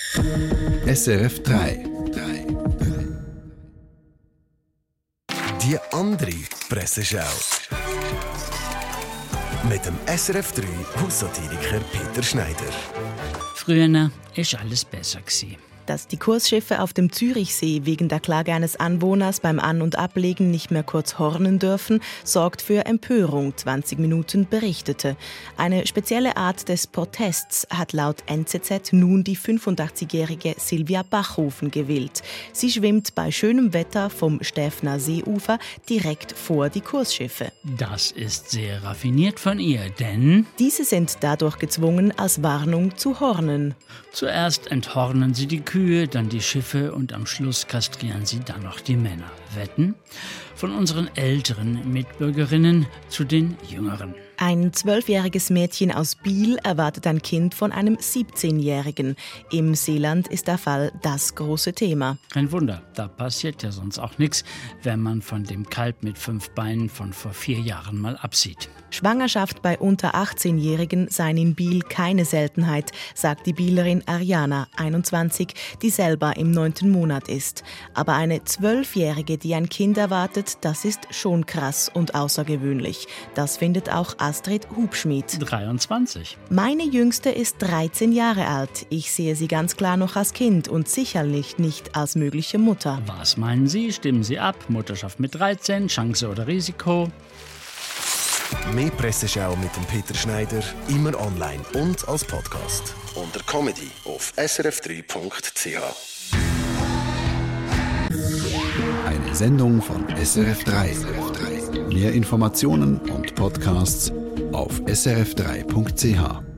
SRF 3. Die andere Presseschau. Mit dem SRF 3 Haussatiriker Peter Schneider. Früher war alles besser. Dass die Kursschiffe auf dem Zürichsee wegen der Klage eines Anwohners beim An- und Ablegen nicht mehr kurz hornen dürfen, sorgt für Empörung, 20 Minuten berichtete. Eine spezielle Art des Protests hat laut NZZ nun die 85-jährige Silvia Bachhofen gewählt. Sie schwimmt bei schönem Wetter vom Stäfner Seeufer direkt vor die Kursschiffe. Das ist sehr raffiniert von ihr, denn Diese sind dadurch gezwungen, als Warnung zu hornen. zuerst enthornen sie die Kühe, dann die Schiffe und am Schluss kastrieren sie dann noch die Männer. Wetten? Von unseren älteren Mitbürgerinnen zu den jüngeren. Ein 12-jähriges Mädchen aus Biel erwartet ein Kind von einem 17-Jährigen. Im Seeland ist der Fall das große Thema. Kein Wunder, da passiert ja sonst auch nichts, wenn man von dem Kalb mit 5 Beinen von vor 4 Jahren mal absieht. Schwangerschaft bei unter 18-Jährigen seien in Biel keine Seltenheit, sagt die Bielerin Ariana, 21, die selber im 9. Monat ist. Aber eine 12-Jährige, die ein Kind erwartet, das ist schon krass und außergewöhnlich. Das findet auch Astrid Hubschmid. 23. Meine Jüngste ist 13 Jahre alt. Ich sehe sie ganz klar noch als Kind und sicherlich nicht als mögliche Mutter. Was meinen Sie? Stimmen Sie ab? Mutterschaft mit 13, Chance oder Risiko? Mehr Presseschau mit dem Peter Schneider, immer online und als Podcast. Unter Comedy auf srf3.ch. Eine Sendung von SRF 3. Mehr Informationen und Podcasts auf srf3.ch.